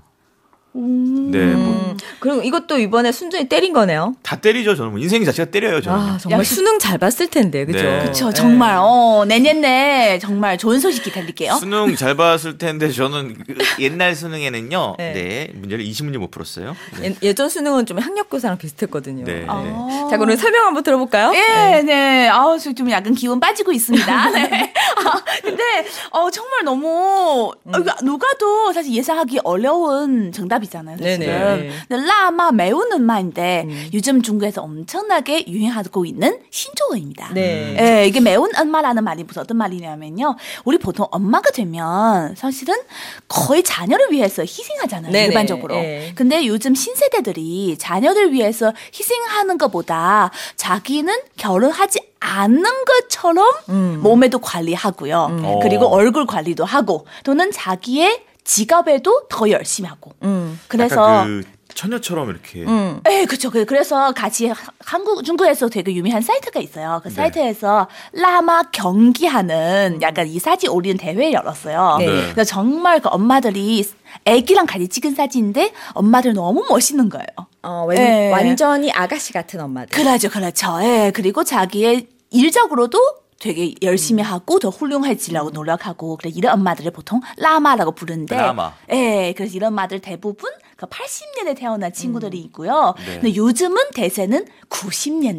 네, 그리고 이것도 이번에 순전히 때린 거네요. 다 때리죠. 저는 인생 자체가 때려요. 저는. 정말 수능 잘 봤을 텐데, 그죠? 네. 그렇죠. 정말 내년에 정말 좋은 소식 기다릴게요. 수능 잘 봤을 텐데 저는 옛날 수능에는요. 네. 네, 문제를 20문제 못 풀었어요. 네. 예전 수능은 좀 학력고사랑 비슷했거든요. 네. 자, 그럼 설명 한번 들어볼까요? 네. 좀 약간 기운 빠지고 있습니다. 네. 근데 정말 너무 누가도 사실 예상하기 어려운 정답이잖아요. 사실은. 네네. 근데 라마 매운 엄마인데 요즘 중국에서 엄청나게 유행하고 있는 신조어입니다. 네. 네, 이게 매운 엄마라는 말이 무슨 어떤 말이냐면요. 우리 보통 엄마가 되면 사실은 거의 자녀를 위해서 희생하잖아요. 네네. 일반적으로. 네. 근데 요즘 신세대들이 자녀를 위해서 희생하는 것보다 자기는 결혼하지 않는 것처럼 몸에도 관리하고요. 그리고 얼굴 관리도 하고 또는 자기의 직업에도 더 열심히 하고. 그래서 약간 처녀처럼 이렇게. 네, 그렇죠. 그래서 같이 중국에서 되게 유명한 사이트가 있어요. 그 사이트에서 라마 경기하는 약간 이 사진 올리는 대회를 열었어요. 네. 그래서 정말 그 엄마들이 애기랑 같이 찍은 사진인데 엄마들 너무 멋있는 거예요. 네. 완전히 아가씨 같은 엄마들. 그렇죠. 예. 그리고 자기의 일적으로도 되게 열심히 하고 더 훌륭해지려고 노력하고 그래 이런 엄마들을 보통 라마라고 부르는데 라마. 예, 그래서 이런 엄마들 대부분 그 80년대 태어난 친구들이 있고요. 네. 근데 요즘은 대세는 90년대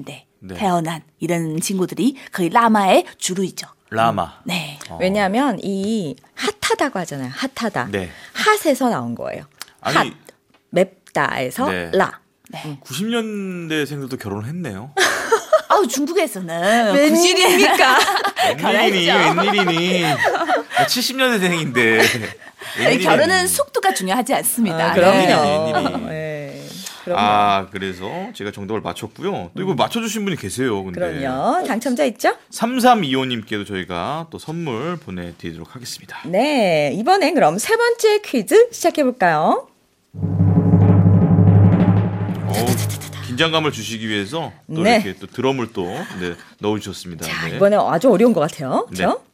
네. 태어난 이런 친구들이 거의 라마의 주류이죠. 라마. 네. 왜냐하면 이 핫하다고 하잖아요. 핫하다. 네. 핫에서 나온 거예요. 아니, 핫. 맵다에서 네. 라. 네. 90년대생들도 결혼을 했네요. 아우 중국에서는 웬일입니까? 웬일이니. 70년대생인데. 결혼은 속도가 중요하지 않습니다. 아, 그럼요. 웬일이니. 네. 그럼요. 아, 그래서 제가 정답을 맞췄고요. 또 이거 맞춰주신 분이 계세요. 근데. 그럼요. 당첨자 있죠? 3325님께도 저희가 또 선물 보내드리도록 하겠습니다. 네. 이번엔 그럼 세 번째 퀴즈 시작해볼까요? 긴장감을 주시기 위해서 또 네. 이렇게 또 드럼을 또 넣어주셨습니다. 자, 네. 이번엔 아주 어려운 것 같아요. 그렇죠?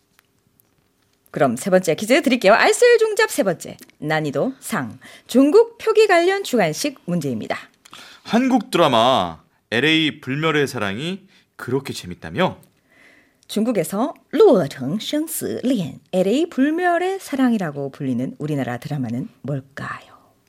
그럼 세 번째 퀴즈 드릴게요. 알쓸종잡 세 번째. 난이도 상. 중국 표기 관련 주관식 문제입니다. 한국 드라마 LA 불멸의 사랑이 그렇게 재밌다며? 중국에서 루어청 생스 리엔 LA 불멸의 사랑이라고 불리는 우리나라 드라마는 뭘까요?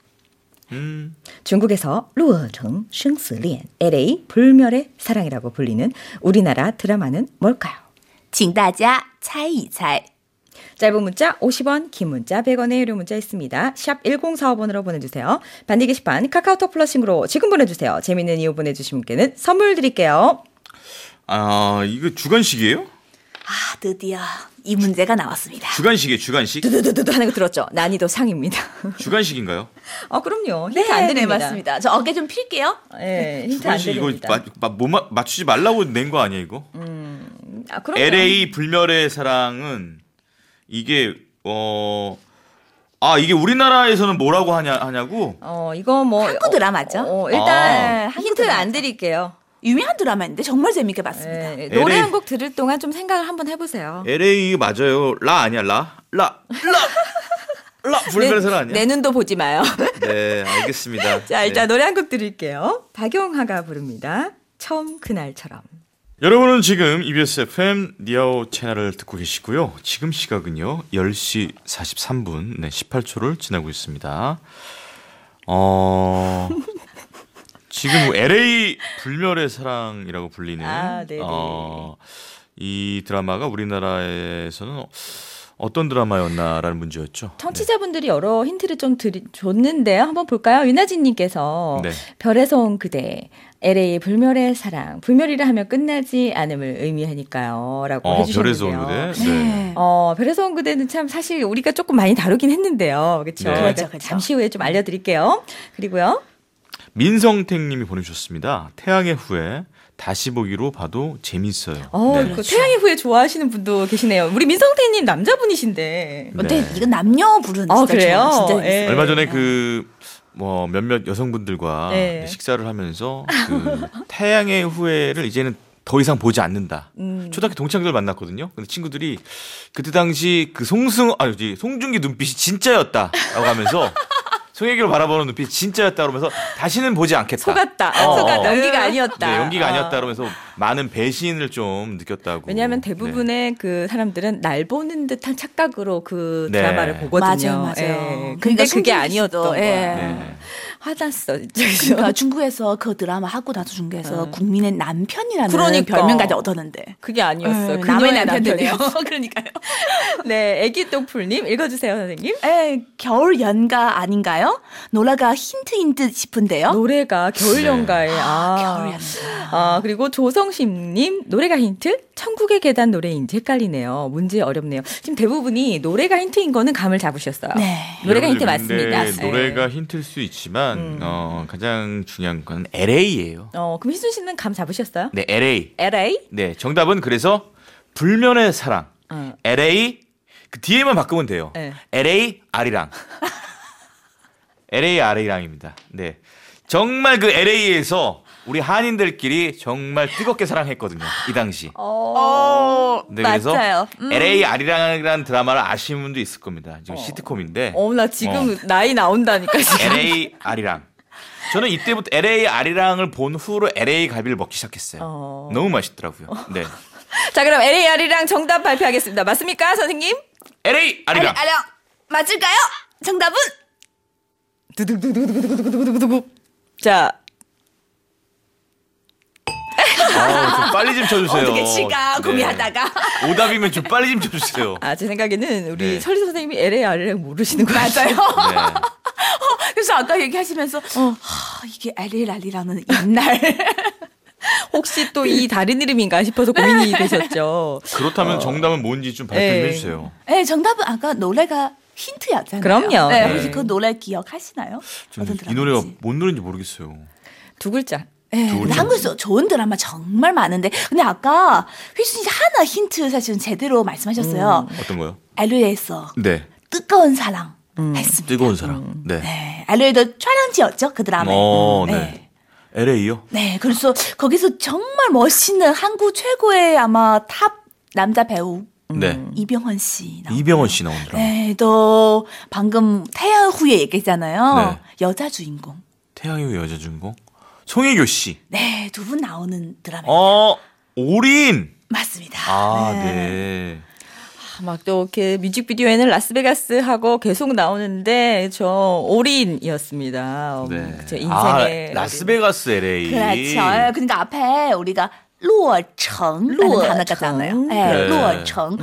중국에서 루어청 생스 리엔 LA 불멸의 사랑이라고 불리는 우리나라 드라마는 뭘까요? 请大家猜一猜. 짧은 문자 50원, 긴 문자 100원의 유료 문자 있습니다. 샵 1045번으로 보내주세요. 반디 게시판 카카오톡 플러싱으로 지금 보내주세요. 재밌는 이유 보내주신 분께는 선물 드릴게요. 아, 이거 주간식이에요? 아, 드디어 이 문제가 나왔습니다. 주간식이에요, 주간식? 두두두두 하는 거 들었죠? 난이도 상입니다. 주간식인가요? 그럼요. 힌트 네, 안 네, 드립니다. 맞습니다. 저 어깨 좀 필게요. 네, 힌트 안 주간식 이거 드립니다. 맞추지 말라고 낸 거 아니에요, 이거? 그럼요. LA 불멸의 사랑은 이게 이게 우리나라에서는 뭐라고 하냐고? 이거 뭐 한국 드라마죠? 일단 한국 힌트 안 드라마죠. 드릴게요. 유명한 드라마인데 정말 재밌게 봤습니다. 네, 노래 LA 한 곡 들을 동안 좀 생각을 한번 해보세요. LA 맞아요. 라 아니야, 라 불멸의 사랑 아니야? 내 눈도 보지 마요. 네, 알겠습니다. 자, 일단 네. 노래 한 곡 드릴게요. 박용하가 부릅니다. 처음 그날처럼. 여러분은 지금 EBS FM 니아오 채널을 듣고 계시고요. 지금 시각은요 10시 43분 18초를 지나고 있습니다. 지금 LA 불멸의 사랑이라고 불리는 네네. 이 드라마가 우리나라에서는 어떤 드라마였나라는 문제였죠. 청취자분들이 여러 힌트를 좀 줬는데요. 한번 볼까요? 윤아진님께서 네. 별에서 온 그대, LA 불멸의 사랑, 불멸이라 하면 끝나지 않음을 의미하니까요. 라고 해주셨는데요. 별에서 온 그대. 네. 별에서 온 그대는 참 사실 우리가 조금 많이 다루긴 했는데요. 그렇죠? 네. 그렇죠. 잠시 후에 좀 알려드릴게요. 그리고요. 민성택님이 보내주셨습니다. 태양의 후예 다시 보기로 봐도 재밌어요. 네. 그 태양의 후예 좋아하시는 분도 계시네요. 우리 민성태님 남자분이신데. 근데 네. 이건 남녀 부르는 진짜 그래요? 진짜 예. 재밌어요. 얼마 전에 몇몇 여성분들과 네. 식사를 하면서 그 태양의 후예를 이제는 더 이상 보지 않는다. 초등학교 동창들 만났거든요. 근데 친구들이 그때 당시 그 송중기 눈빛이 진짜였다라고 하면서 송혜교를 바라보는 눈빛이 진짜였다 그러면서 다시는 보지 않겠다. 속았다. 속았다. 연기가 아니었다. 네, 연기가 아니었다 그러면서 많은 배신을 좀 느꼈다고. 왜냐하면 대부분의 그 사람들은 날 보는 듯한 착각으로 그 네. 드라마를 보거든요. 맞아요. 예. 그러니까 근데 그게 송중기 아니었던 씨도, 거야. 예. 네. 화났어. 그러니까 중국에서 그 드라마 하고 나서 중국에서 국민의 남편이라는 그러니까. 별명까지 얻었는데. 그게 아니었어요. 남의 그녀의 남편이네요. 남편이었어요. 그러니까요. 네, 애기똥풀님 읽어주세요, 선생님. 겨울 연가 아닌가요? 노래가 힌트인 듯 싶은데요. 노래가 겨울 연가에 겨울 연가. 그리고 조성심님 노래가 힌트? 천국의 계단 노래인지 헷갈리네요. 문제 어렵네요. 지금 대부분이 노래가 힌트인 거는 감을 잡으셨어요. 네. 노래가 힌트 여러분들, 맞습니다. 근데 노래가 힌트일 수 있지만 가장 중요한 건 LA예요. 그럼 희순 씨는 감 잡으셨어요? 네, LA. LA? 네, 정답은 그래서 불면의 사랑. LA 그 뒤에만 바꾸면 돼요. 네. LA 아리랑. LA 아리랑입니다. 네. 정말 그 LA에서 우리 한인들끼리 정말 뜨겁게 사랑했거든요. 이 당시. 네, 그래서 맞아요. LA 아리랑이라는 드라마를 아시는 분도 있을 겁니다. 지금 시트콤인데. 나 지금 나이 나온다니까 지금. LA 아리랑. 저는 이때부터 LA 아리랑을 본 후로 LA 갈비를 먹기 시작했어요. 너무 맛있더라고요. 네. 자, 그럼 LA 아리랑 정답 발표하겠습니다. 맞습니까, 선생님? LA 아리랑. 아령 맞을까요? 정답은 두둑두둑두둑두둑두둑두둑. 자, 빨리 좀 쳐주세요. 어떻게 칠까 고민하다가. 오답이면 좀 빨리 좀 쳐주세요. 제 생각에는 우리 설리 선생님이 LA 아래를 모르시는 거 맞아요. 그래서 아까 얘기하시면서 이게 LA라는 옛날. 혹시 또 이 다른 이름인가 싶어서 고민이 되셨죠. 그렇다면 정답은 뭔지 좀 발표 좀 해주세요. 네, 정답은 아까 노래가 힌트였잖아요. 그럼요. 네, 혹시 그 노래 기억하시나요? 어떤 이 노래가 뭔 노래인지 모르겠어요. 두 글자. 네, 근데 한국에서 좋은 드라마 정말 많은데 근데 아까 휘순 씨 하나 힌트 사실은 제대로 말씀하셨어요. 어떤 거요? LA에서 네. 뜨거운 사랑 했습니다. 뜨거운 사랑. 네. 네, LA도 촬영지였죠 그 드라마. 네. LA요? 네, 그래서 거기서 정말 멋있는 한국 최고의 아마 탑 남자 배우 네. 이병헌 씨 나오고. 이병헌 씨 나온 드라마. 네, 또 방금 태양 후에 얘기했잖아요. 네. 여자 주인공. 태양의 여자 주인공 송혜교 씨. 네, 두 분 나오는 드라마. 올인. 맞습니다. 네. 막 또 이렇게 뮤직비디오에는 라스베가스하고 계속 나오는데 저 올인이었습니다. 네. 제 인생의 라스베가스 LA. 그렇죠. 그러니까 앞에 우리가 루어청라는 단어가 있잖아요. 네, 루어청.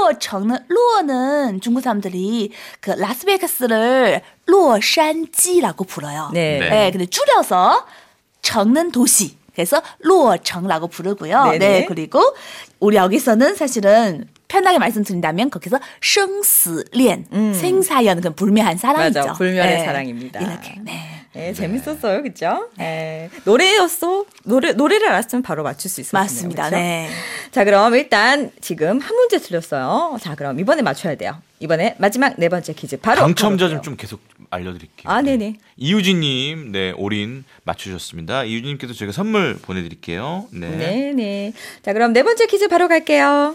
루어는 중국 사람들이 그 라스베가스를 루어산지라고 불러요. 네. 근데 줄여서 청는 도시. 그래서 루어청라고 부르고요. 네네. 네, 그리고 우리 여기서는 사실은 편하게 말씀드린다면 거기서 생스恋, 생사연, 그 불멸한 사랑이죠. 맞아, 불멸의 네. 사랑입니다. 이렇게. 네. 네, 재밌었어요, 그죠? 네. 노래를 알았으면 바로 맞출 수 있었어요. 맞습니다. 그쵸? 네. 자, 그럼 일단 지금 한 문제 틀렸어요. 자, 그럼 이번에 맞춰야 돼요. 이번에 마지막 네 번째 퀴즈 바로 당첨자 가볼게요. 좀 계속 알려드릴게요. 네네. 이유진님, 네, 올인 맞추셨습니다. 이유진님께도 저희가 선물 보내드릴게요. 네. 네네. 자, 그럼 네 번째 퀴즈 바로 갈게요.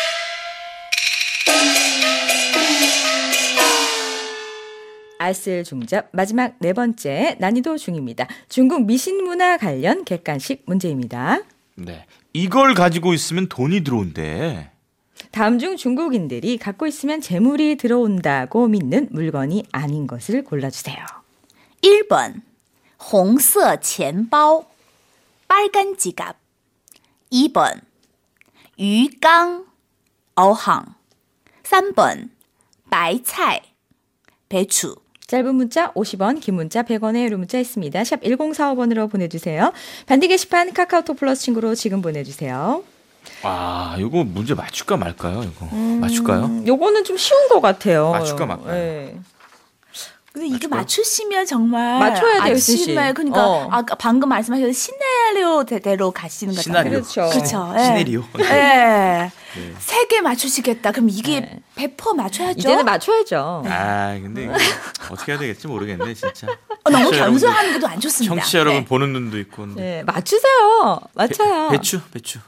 알쓸 중잡 마지막 네 번째 난이도 중입니다. 중국 미신문화 관련 객관식 문제입니다. 네. 이걸 가지고 있으면 돈이 들어온대. 다음 중 중국인들이 갖고 있으면 재물이 들어온다고 믿는 물건이 아닌 것을 골라주세요. 1번 红色钱包 빨간 지갑 2번 鱼缸 어항 3번 白菜 배추 짧은 문자 50원, 긴 문자 100원의 유료 문자 있습니다. 샵 1045번으로 보내주세요. 반디 게시판 카카오톡 플러스 친구로 지금 보내주세요. 이거 문제 맞출까 말까요? 이거 맞출까요? 요거는 좀 쉬운 것 같아요. 맞출까 말까요? 네. 근데 이게 맞추시면 정말 맞춰야 돼요, 수씨. 정말 그러니까 아까 방금 말씀하신 시나리오대로 가시는 거잖아요. 시나리오. 그렇죠. 시네리오. 네. 세 개 맞추시겠다. 그럼 이게 100% 맞춰야죠. 이제는 맞춰야죠. 근데 이거 어떻게 해야 될지 모르겠네, 진짜. 너무 겸손하는 것도 안 좋습니다. 청취자 여러분 보는 눈도 있고. 네, 맞추세요. 맞춰요. 배추.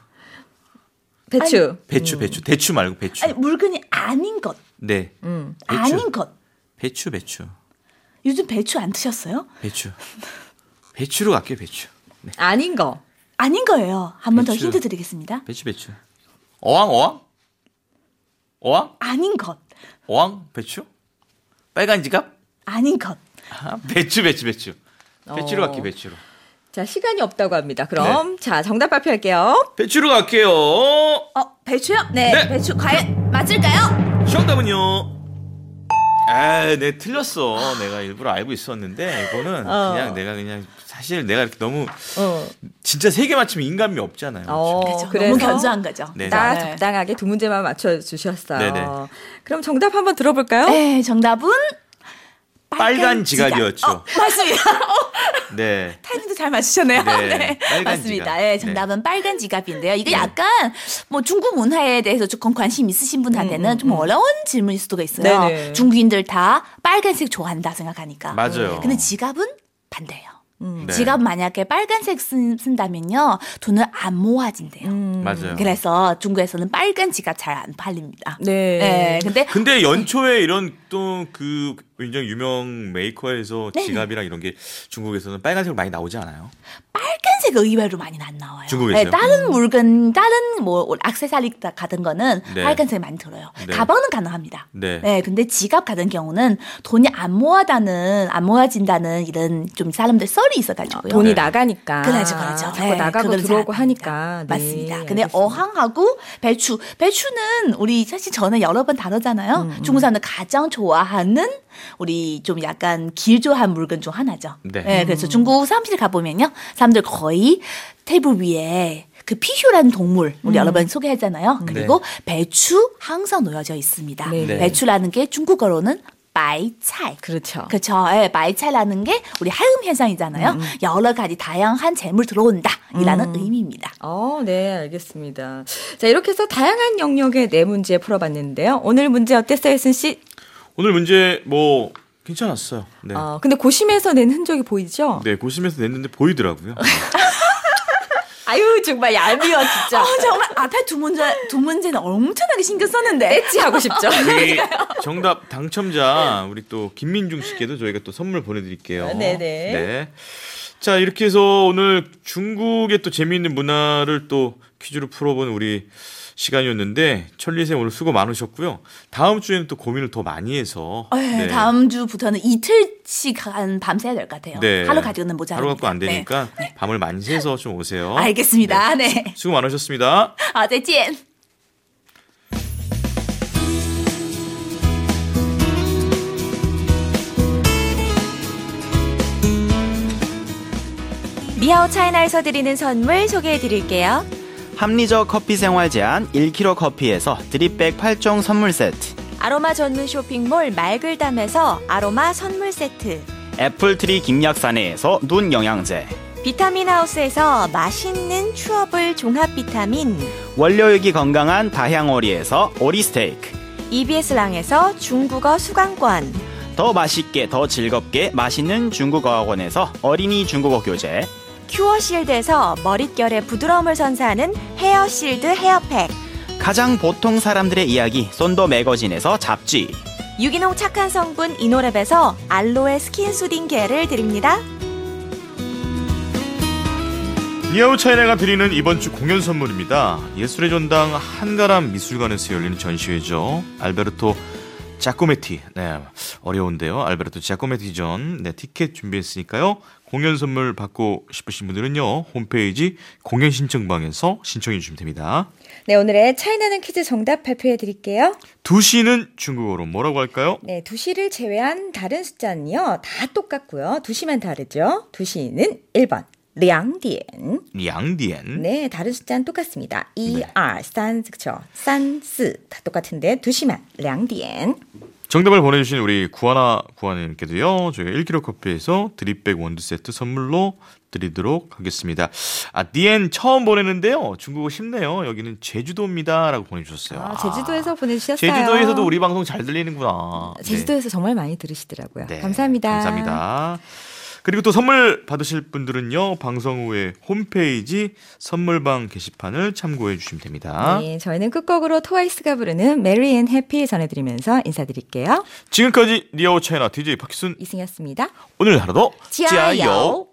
대추 말고 배추. 아니, 물건이 아닌 것. 네. 아닌 것. 배추. 요즘 배추 안 드셨어요? 배추로 갈게요, 배추. 네. 아닌 거. 아닌 거예요. 한 번 더 배추. 힌트 드리겠습니다. 배추. 어항? 아닌 것. 어항? 배추? 빨간 지갑? 아닌 것. 배추. 배추로 갈게요, 배추로. 자, 시간이 없다고 합니다. 그럼 자, 정답 발표할게요. 배추로 갈게요. 배추요? 네. 배추 과연 맞을까요? 정답은요. 네, 틀렸어. 내가 일부러 알고 있었는데 이거는 그냥 사실 내가 이렇게 너무 진짜 세 개 맞추면 인간미 없잖아요. 그렇죠. 그래서 너무 견조한 거죠. 네. 딱 네. 적당하게 두 문제만 맞춰주셨어요. 네네. 그럼 정답 한번 들어볼까요? 네, 정답은 빨간 지갑이었죠. 맞습니다. 네. 타이밍도 잘 맞추셨네요. 네, 빨간 맞습니다. 지갑. 네, 정답은 빨간 지갑인데요. 이게 약간 뭐 중국 문화에 대해서 조금 관심 있으신 분한테는 좀 어려운 질문일 수도 있어요. 네네. 중국인들 다 빨간색 좋아한다 생각하니까. 맞아요. 근데 지갑은 반대예요. 네. 지갑 만약에 빨간색 쓴다면요 돈을 안 모아진대요. 맞아요. 그래서 중국에서는 빨간 지갑 잘 안 팔립니다. 네. 근데 근데 연초에 이런 또 그 굉장히 유명 메이커에서 네. 지갑이랑 이런 게 중국에서는 빨간색으로 많이 나오지 않아요? 빨간색 의외로 많이 안 나와요. 중국에서요? 네, 다른 물건, 다른 뭐 액세서리 같은 거는 네. 빨간색 많이 들어요. 네. 가방은 가능합니다. 네. 네, 근데 지갑 같은 경우는 돈이 안 모아진다는 이런 좀 사람들 썰이 있어가지고요. 돈이 네. 나가니까. 그렇죠. 자꾸 네, 나가고 그걸 들어오고 잘 압니다. 하니까. 네, 맞습니다. 근데 알겠습니다. 어항하고 배추는 우리 사실 저는 여러 번 다뤘잖아요. 중국 사람들 가장 좋아하는 우리 좀 약간 길조한 물건 중 하나죠. 네. 그래서 중국 사무실 가보면요. 사람들 거의 테이블 위에 그 피슈라는 동물 우리 여러 번 소개했잖아요. 그리고 배추 항상 놓여져 있습니다. 네. 네. 배추라는 게 중국어로는 白菜. 그렇죠. 그렇죠. 예, 白菜라는 게 우리 하음 현상이잖아요. 여러 가지 다양한 재물 들어온다이라는 의미입니다. 네, 알겠습니다. 자, 이렇게 해서 다양한 영역의 네 문제 풀어봤는데요. 오늘 문제 어땠어요, 혜순 씨? 오늘 문제 뭐 괜찮았어요. 네. 근데 고심해서 낸 흔적이 보이죠? 네, 고심해서 냈는데 보이더라고요. 아유, 정말 얄미워, 진짜. 정말 앞에 두 문제는 엄청나게 신경 썼는데. 엣지 하고 싶죠? 여기 정답 당첨자 우리 또 김민중 씨께도 저희가 또 선물 보내드릴게요. 네네. 네. 자, 이렇게 해서 오늘 중국의 또 재미있는 문화를 또 퀴즈로 풀어본 우리 시간이었는데 천리생 오늘 수고 많으셨고요. 다음 주에는 또 고민을 더 많이 해서 네. 다음 주부터는 이틀씩 밤새야 될 것 같아요. 네. 하루 가지고는 모자랍니다. 하루 갖고 안 되니까 네. 밤을 많이 새서 좀 오세요. 알겠습니다. 네. 수고 많으셨습니다. 好，再见。 니하오 차이나에서 드리는 선물 소개해 드릴게요. 합리적 커피 생활 제한 1kg 커피에서 드립백 8종 선물 세트, 아로마 전문 쇼핑몰 말글담에서 아로마 선물 세트, 애플트리 김약사내에서 눈 영양제, 비타민 하우스에서 맛있는 추어블 종합 비타민, 원료육이 건강한 다향오리에서 오리 스테이크, EBS 랑에서 중국어 수강권, 더 맛있게 더 즐겁게 맛있는 중국어 학원에서 어린이 중국어 교재, 큐어실드에서 머릿결의 부드러움을 선사하는 헤어실드 헤어팩, 가장 보통 사람들의 이야기 쏜더 매거진에서 잡지, 유기농 착한 성분 이노랩에서 알로에 스킨 수딩 겔을 드립니다. 니아오 차이나가 드리는 이번 주 공연 선물입니다. 예술의 전당 한가람 미술관에서 열리는 전시회죠. 알베르토 자코메티. 네, 어려운데요. 알베르토 자코메티전. 네, 티켓 준비했으니까요. 공연 선물 받고 싶으신 분들은요. 홈페이지 공연 신청방에서 신청해 주시면 됩니다. 네, 오늘의 차이나는 퀴즈 정답 발표해 드릴게요. 2시는 중국어로 뭐라고 할까요? 네, 2시를 제외한 다른 숫자는요. 다 똑같고요. 2시만 다르죠. 2시는 1번. 2点. 량디엔. 네, 다른 숫자는 똑같습니다. 2, 네. 2, 3, 그쵸? 3, 4. 다 똑같은데 2시만 2点. 정답을 보내주신 우리 구하나 구하님께도요. 저희가 1kg 커피에서 드립백 원두 세트 선물로 드리도록 하겠습니다. 디엔 처음 보내는데요. 중국어 쉽네요. 여기는 제주도입니다. 라고 보내주셨어요. 제주도에서 보내주셨어요. 제주도에서도 우리 방송 잘 들리는구나. 제주도에서 정말 많이 들으시더라고요. 네. 감사합니다. 감사합니다. 그리고 또 선물 받으실 분들은요. 방송 후에 홈페이지 선물방 게시판을 참고해 주시면 됩니다. 네, 저희는 끝곡으로 트와이스가 부르는 메리 앤 해피 전해드리면서 인사드릴게요. 지금까지 니아오 차이나 DJ 박희순 이승이었습니다. 오늘 하루도 지아요.